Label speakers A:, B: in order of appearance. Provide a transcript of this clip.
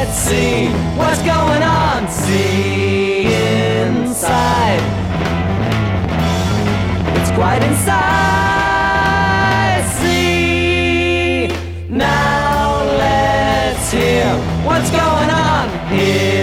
A: let's see what's going on. See inside. It's quite inside. See now. Let's hear what's going on here.